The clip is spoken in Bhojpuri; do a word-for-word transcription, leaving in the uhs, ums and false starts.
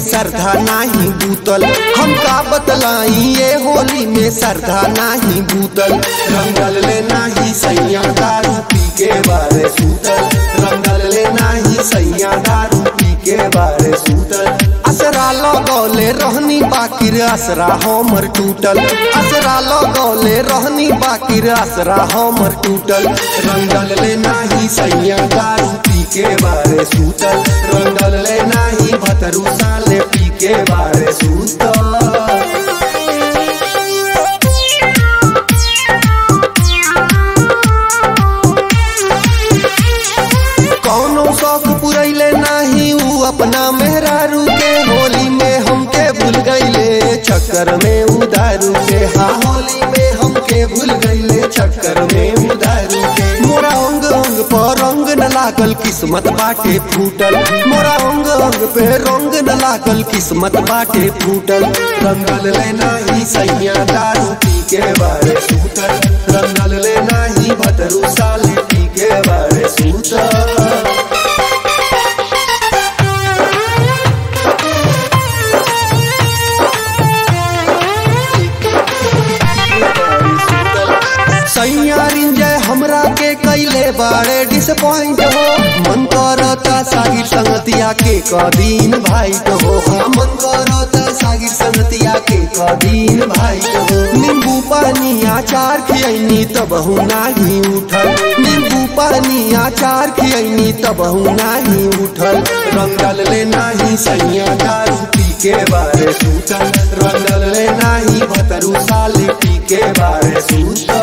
श्रद्धा नाही बूतल। हम का बतलाई ये होली में श्रद्धा नाही बूतल। रंगल ले नाही सैया दारू पी के बारे सूतल। रंगल ले नाही सैया दारू पी के बारे सूतल। असरा लगौले रहनी बाकिर असरा हमर टूटल। असरा लगौले रहनी बाकिर असरा हमर टूटल। रंगल ले नाही सैया दारू पी के बारे सूतल। रंगल ले नाही भतरू साले पी के बारे सूतल। कौनो शौक पुरैले नाही ऊ अपना मेहरारू के। होली में हमके भूल गईले चक्कर में उदारू के। हाँ होली में हमके भूल गईले चक्कर में उदारू के। मोरा अंग अंग पर रंग न लागल किस्मत बाटे फूटल। मोरा अंग अंग पे रंग न लागल किस्मत बाटे फूटल। रंगल ले नाही सैया दारू पी के बारे सूतल। रंगल ले नाही भतरू साले पी के बारे सूतल। सैया रिंजय हमरा के कैले बारे डिसपॉइंट हो। मन करता सागिर संगतिया के कदीन भाई हो। हाँ मन करता सागिर संगतिया के कदीन भाई हो। नींबू पानी अचार खियनी तब नाही उठल। नींबू पानी अचार खियनी तब नाही उठल। रंगल ले नाही सैया दारू पी के बारे सूतल। रंगल ले नाही भतरू साले पी के बारे सूतल।